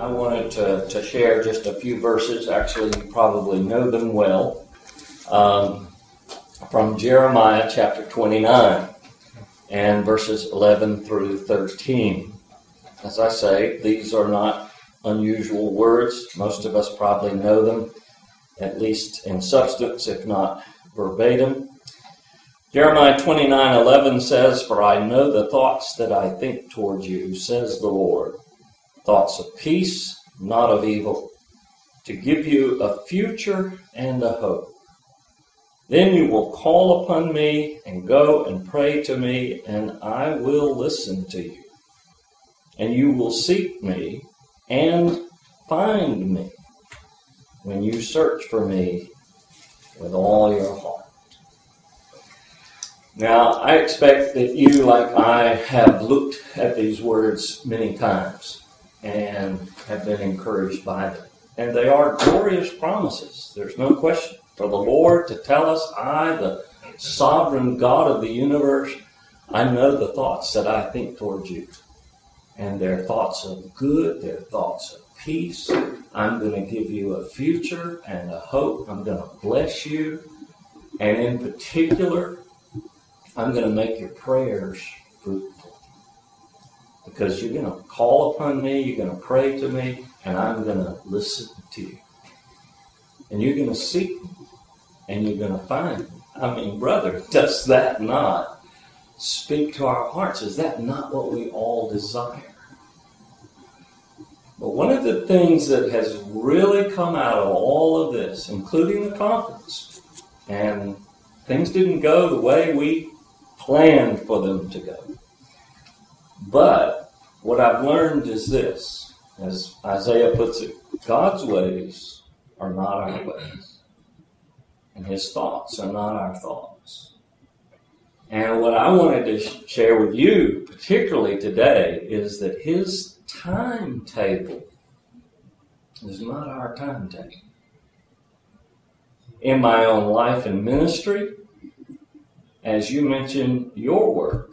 I wanted to share just a few verses. Actually, you probably know them well. From Jeremiah chapter 29 and verses 11 through 13. As I say, these are not unusual words. Most of us probably know them, at least in substance, if not verbatim. Jeremiah 29:11 says, "For I know the thoughts that I think toward you, says the Lord, thoughts of peace, not of evil, to give you a future and a hope. Then you will call upon me and go and pray to me, and I will listen to you. And you will seek me and find me when you search for me with all your heart." Now, I expect that you, like I, have looked at these words many times and have been encouraged by them. And they are glorious promises. There's no question. For the Lord to tell us, I, the sovereign God of the universe, I know the thoughts that I think towards you. And they're thoughts of good, they're thoughts of peace. I'm going to give you a future and a hope. I'm going to bless you. And in particular, I'm going to make your prayers fruitful. Because you're going to call upon me, you're going to pray to me, and I'm going to listen to you. And you're going to seek me, and you're going to find me. I mean, brother, does that not speak to our hearts? Is that not what we all desire? But one of the things that has really come out of all of this, including the conference, and things didn't go the way we planned for them to go. But what I've learned is this, as Isaiah puts it, God's ways are not our ways, and his thoughts are not our thoughts. And what I wanted to share with you, particularly today, is that his timetable is not our timetable. In my own life and ministry, as you mentioned your work,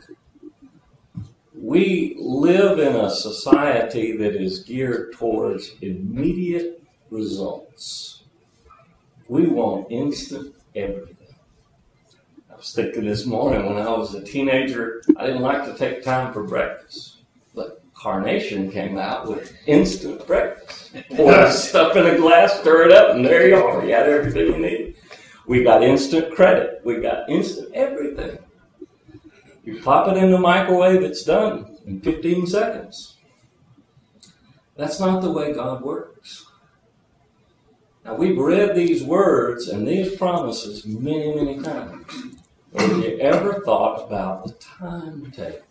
we live in a society that is geared towards immediate results. We want instant everything. I was thinking this morning when I was a teenager, I didn't like to take time for breakfast. But Carnation came out with instant breakfast. Pour the stuff in a glass, stir it up, and there you are. You had everything you need. We got instant credit. We got instant everything. You pop it in the microwave, it's done in 15 seconds. That's not the way God works. Now, we've read these words and these promises many, many times. Have you ever thought about the timetable?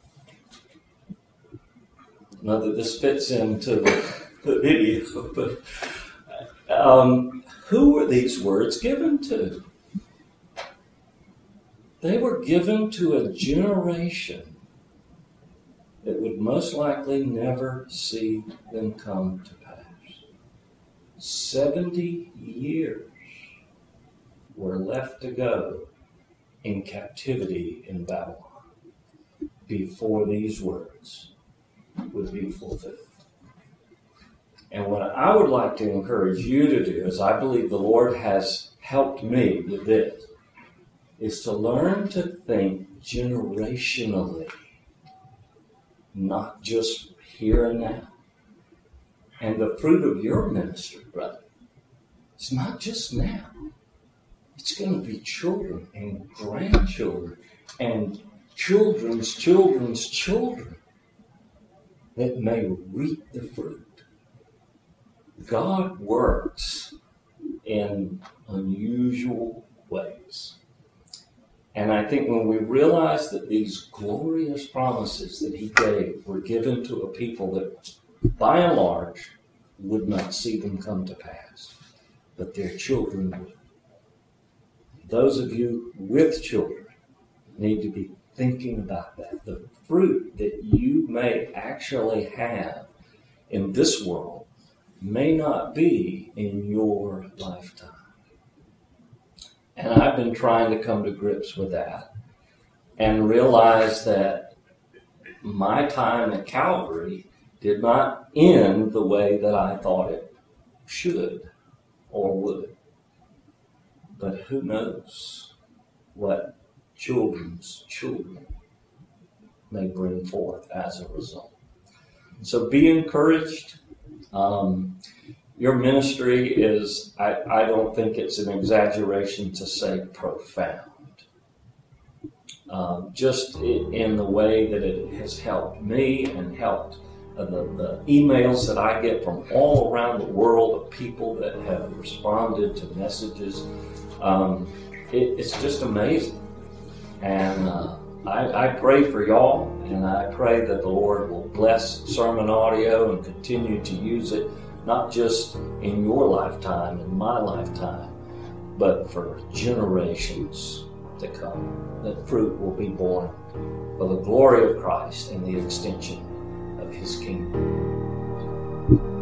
Not that this fits into the video, but who were these words given to? They were given to a generation that would most likely never see them come to pass. 70 years were left to go in captivity in Babylon before these words would be fulfilled. And what I would like to encourage you to do, as I believe the Lord has helped me with this, is to learn to think generationally, not just here and now. And the fruit of your ministry, brother, it's not just now. It's going to be children and grandchildren and children's children's children that may reap the fruit. God works in unusual ways. And I think when we realize that these glorious promises that he gave were given to a people that, by and large, would not see them come to pass, but their children would. Those of you with children need to be thinking about that. The fruit that you may actually have in this world may not be in your lifetime. And I've been trying to come to grips with that and realize that my time at Calvary did not end the way that I thought it should or would. But who knows what children's children may bring forth as a result. So be encouraged. Your ministry is, I don't think it's an exaggeration to say profound. Just in the way that it has helped me and helped the emails that I get from all around the world of people that have responded to messages. It's just amazing. And I pray for y'all, and I pray that the Lord will bless Sermon Audio and continue to use it, not just in your lifetime, in my lifetime, but for generations to come. That fruit will be born for the glory of Christ and the extension of His kingdom.